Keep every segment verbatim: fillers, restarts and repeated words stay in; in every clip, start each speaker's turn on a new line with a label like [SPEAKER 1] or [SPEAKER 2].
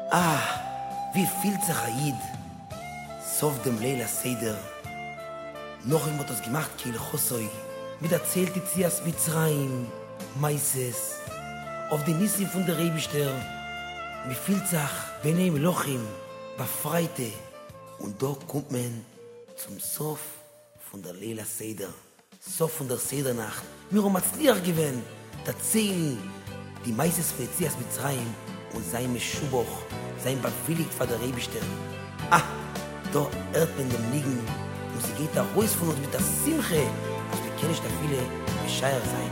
[SPEAKER 1] Ah, wie fühlt sich Aid? Sov dem Leila Seder. Noch ihm hat das gemacht, Kiel Chosoi. Mit erzählt die Zias Mitzrayim, Meises, auf die Nissim von der Rebischter. Wie fühlt sich Bnei Melochim, befreite. Und da kommt man zum Sof von der Leila Seder. Sof von der Sedernacht. Mir um Matzliach gewinnt, erzählen die Meises für Zias Mitzrayim und sein Meschuboch, sein Befilligt von der Rebischter. Ah, da hört man dem Liegen und sie geht da raus von uns mit der Simche, als wir kennen da viele Bescheir sein.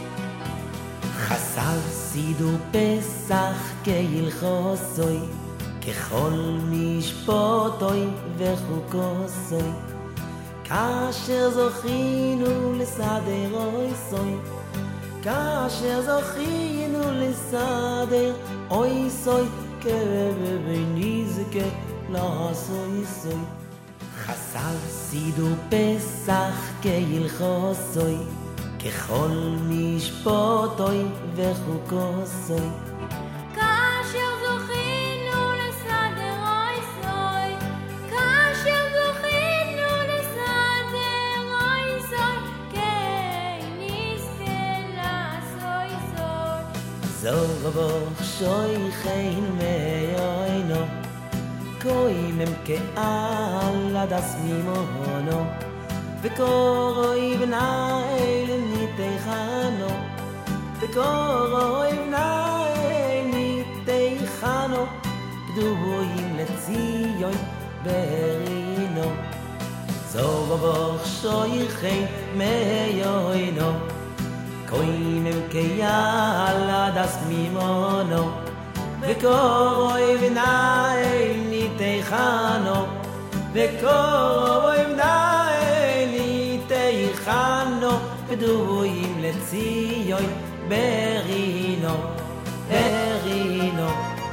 [SPEAKER 2] חסל סידו פסח כהלכוסוי, ככל משפטוי וחוקוסוי, כאשר זוכינו לסדר אוי סוי, כאשר זוכינו לסדר אוי סוי, כבנזכה לעשוי סוי. חסל סידו פסח כהלכוסוי, ככל משפטוי וחוקוסוי,
[SPEAKER 3] כאשר זוכינו לסדר אוי סוי, כאשר זוכינו לסדר אוי סוי, כן נזכה לעשוי סוי.
[SPEAKER 2] זורבוך שויכן מאוינו, קוימם כעל הדס ממונו, וקורוי בנאי ניתחנו, וקורוי בנאי ניתחנו, גדויים לציון ברינו. זורבוך שויכן מאוינו, קוימם כעל הדס ממונו, וקורוי בנאי ניתחנו, וקורוי בנאי ניתחנו, גדויים לציון ברינו, ברינו.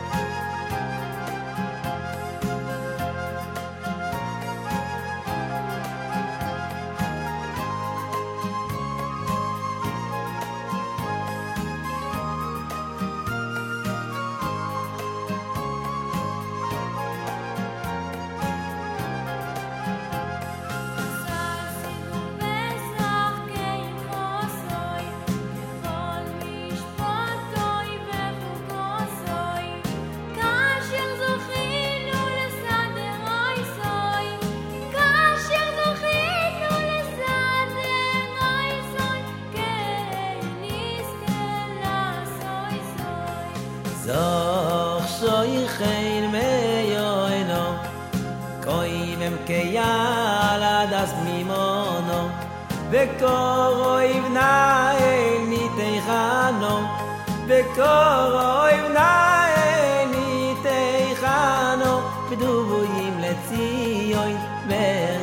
[SPEAKER 2] זוך שויכן מאוינו, קוימם כיאל הדס ממונו, וקורוי בנאי ניתחנו, וקורוי בנאי ניתחנו, גדויים לציון ברינו.